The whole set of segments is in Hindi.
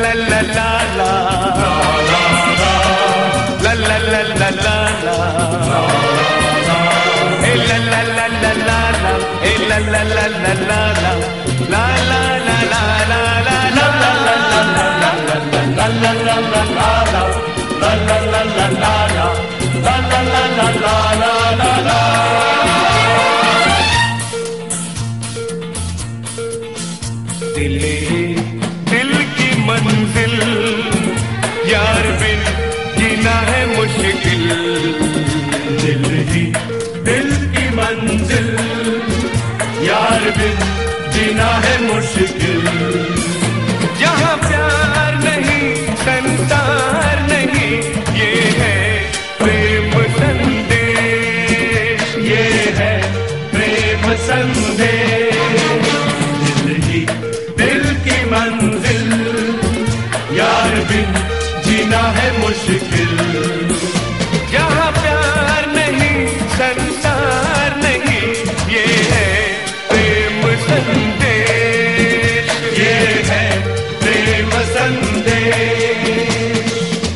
la la la la, la la la la la la, hey la la la la la la, hey la la la la la la, la la la la la la, la la la la la la, la la la la la la, la la la la la la, la la la la la la la. दिल ही दिल की मंजिल, यार बिन जीना है मुश्किल। दिल ही दिल की मंजिल, यार बिन जीना है मुश्किल। जहाँ प्यार नहीं संसार नहीं, ये है प्रेम संदेश, ये है प्रेम संदेश। मंजिल, यार बिन जीना है मुश्किल। जहाँ प्यार नहीं संसार नहीं, ये है प्रेम संदेश, ये है प्रेम संदेश।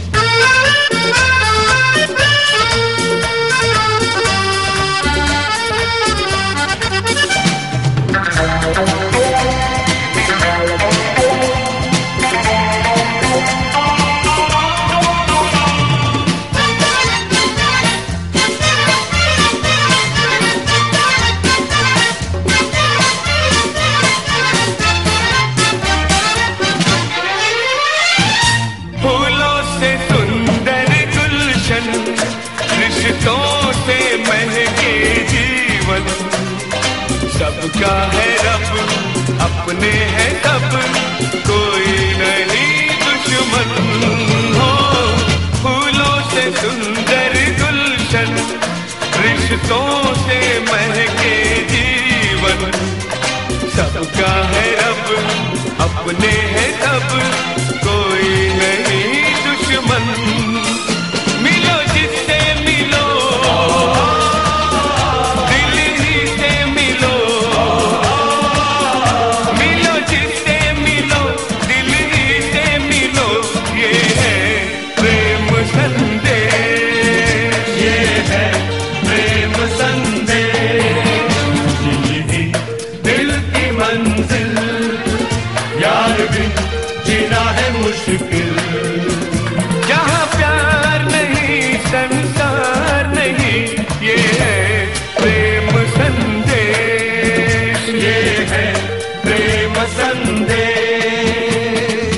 रिश्तों से महके जीवन, सबका है रब, अपने हैं सब, कोई नहीं दुश्मन। हो फूलों से सुंदर गुलशन, रिश्तों से महके जीवन, सबका है रब, अपने हैं सब, कोई नहीं दुश्मन। मिलो जिससे मिलो, दिल ही से मिलो, मिलो जिससे मिलो, दिल ही से मिलो, ये है प्रेम संदेश, ये है प्रेम संदेश। दिल ही दिल की मंजिल, यार बिन जीना है मुश्किल। जहाँ प्यार नहीं संसार नहीं, ये है प्रेम संदेश, ये है प्रेम संदेश।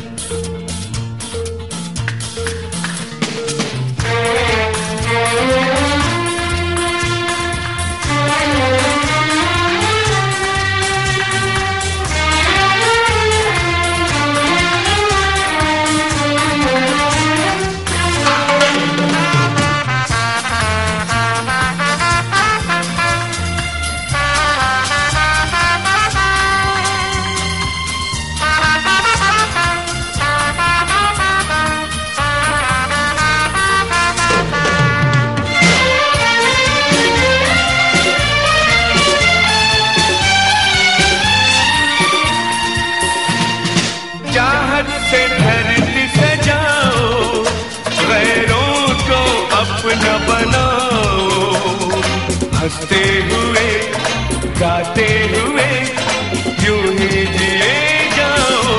चाहत से धरती सजाओ, गैरों को अपना बनाओ, हंसते हुए गाते हुए यूं ही जिए जाओ।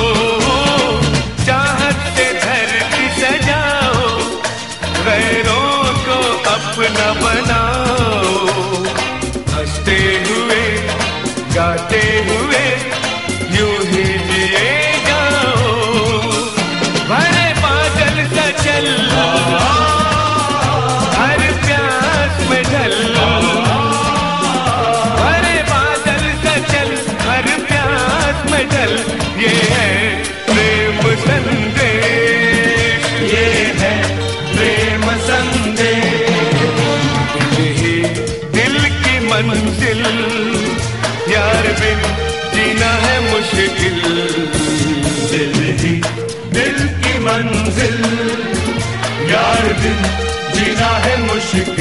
चाहत से धरती सजाओ, गैरों को अपना बनाओ, हंसते हुए गाते हुए यूं ही जिए जाओ। भरे बादल सा चल, हर प्यास में ढल, भरे बादल सा चल, हर प्यास में ढल, ये है प्रेम संदेश, ये है प्रेम संदेश। दिल ही दिल की मंजिल, यार बिन जीना है मुश्किल। दिल ही दिल की मंजिल, यार बिन जीना है मुश्किल।